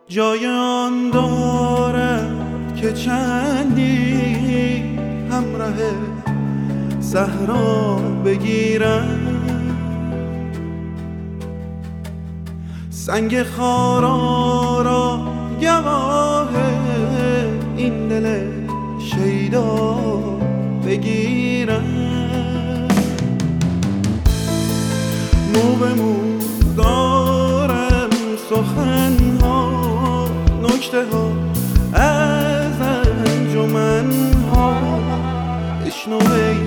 جای آن دارد که چندی همراه صحرا بگیرم، سنگ خارا را گواه این دل شیدا بگیرم. مو به مو دارم سخنها، نکته ها از انجمن ها. بشنو ای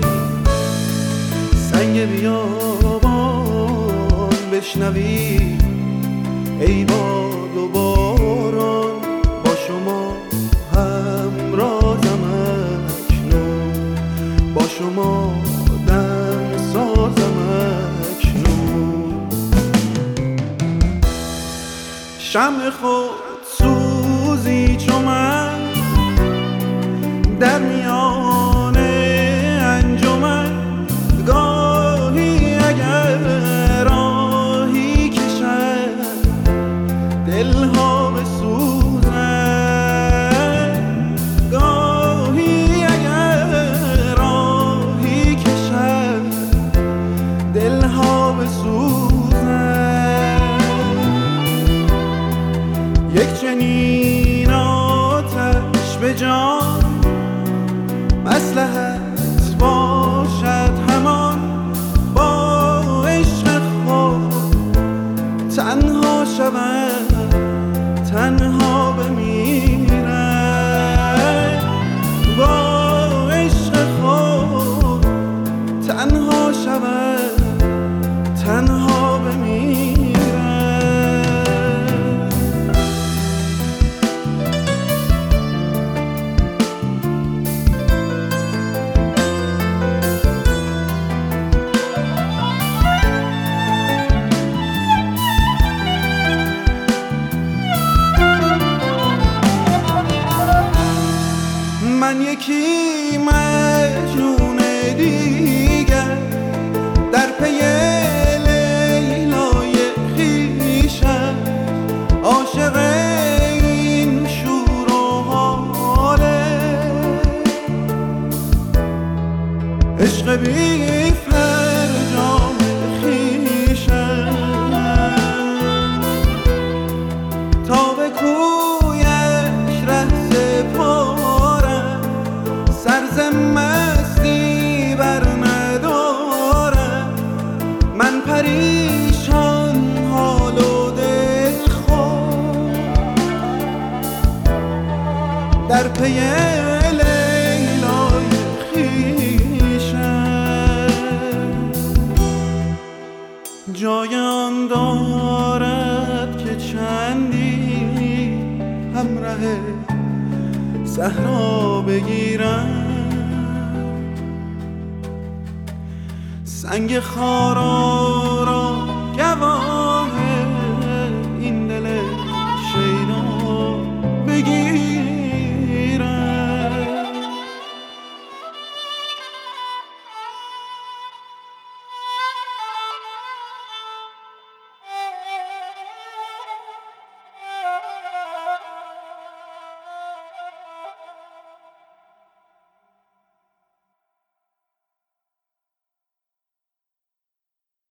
سنگ بیابان، بشنوی ای باد و باران. با شما همرازم اکنون، با شما دم سازم اکنون. شمع خود سوزی چو من در میان انجمن، گاهی اگر راهی کشد دلها بسوزن، گاهی اگر راهی کشد دلها بسوزن. یک چنین آتش به جان مصلحت باشد همان، با عشق خود تنها شود تنها بمیرد. با عشق خود تنها شود تنها بمیرد. من یکی مجنون دیگر در پی لیلای خویشم، عاشق این شور و حاله، عشق بی فرجام خویشم. تا به کویش ره سپارم، سرز مستی بر ندارم. من پریشان حال و دل خود در پی لیلای خویشم. جای آن دارد که چندی همراه صحرا بگیرم، سنگ خارا